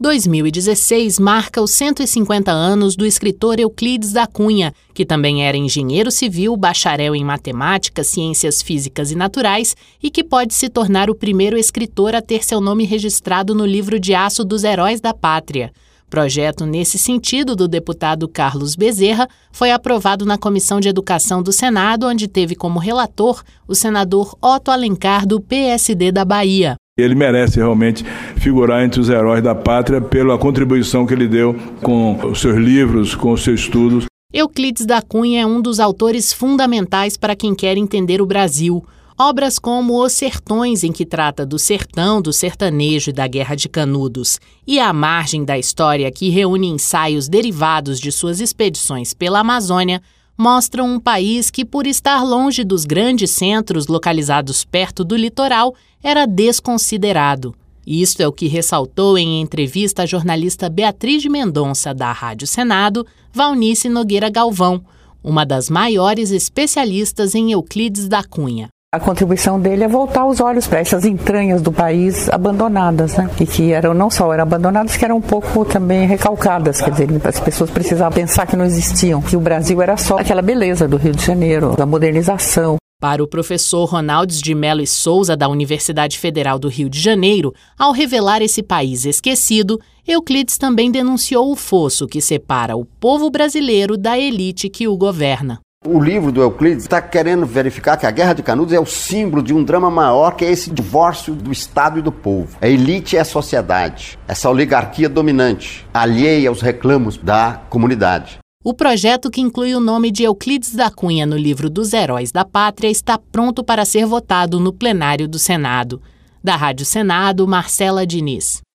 2016 marca os 150 anos do escritor Euclides da Cunha, que também era engenheiro civil, bacharel em matemática, ciências físicas e naturais e que pode se tornar o primeiro escritor a ter seu nome registrado no livro de aço dos Heróis da Pátria. Projeto nesse sentido do deputado Carlos Bezerra foi aprovado na Comissão de Educação do Senado, onde teve como relator o senador Otto Alencar, do PSD da Bahia. Ele merece realmente figurar entre os heróis da pátria pela contribuição que ele deu com os seus livros, com os seus estudos. Euclides da Cunha é um dos autores fundamentais para quem quer entender o Brasil. Obras como Os Sertões, em que trata do sertão, do sertanejo e da Guerra de Canudos, e A Margem da História, que reúne ensaios derivados de suas expedições pela Amazônia, mostram um país que, por estar longe dos grandes centros localizados perto do litoral, era desconsiderado. Isto é o que ressaltou em entrevista a jornalista Beatriz de Mendonça, da Rádio Senado, Valnice Nogueira Galvão, uma das maiores especialistas em Euclides da Cunha. A contribuição dele é voltar os olhos para essas entranhas do país abandonadas, né? E que não só eram abandonadas, que eram um pouco também recalcadas. Quer dizer, as pessoas precisavam pensar que não existiam, que o Brasil era só aquela beleza do Rio de Janeiro, da modernização. Para o professor Ronaldes de Mello e Souza, da Universidade Federal do Rio de Janeiro, ao revelar esse país esquecido, Euclides também denunciou o fosso que separa o povo brasileiro da elite que o governa. O livro do Euclides está querendo verificar que a Guerra de Canudos é o símbolo de um drama maior, que é esse divórcio do Estado e do povo. A elite é a sociedade, essa oligarquia dominante, alheia aos reclamos da comunidade. O projeto, que inclui o nome de Euclides da Cunha no livro dos Heróis da Pátria, está pronto para ser votado no plenário do Senado. Da Rádio Senado, Marcela Diniz.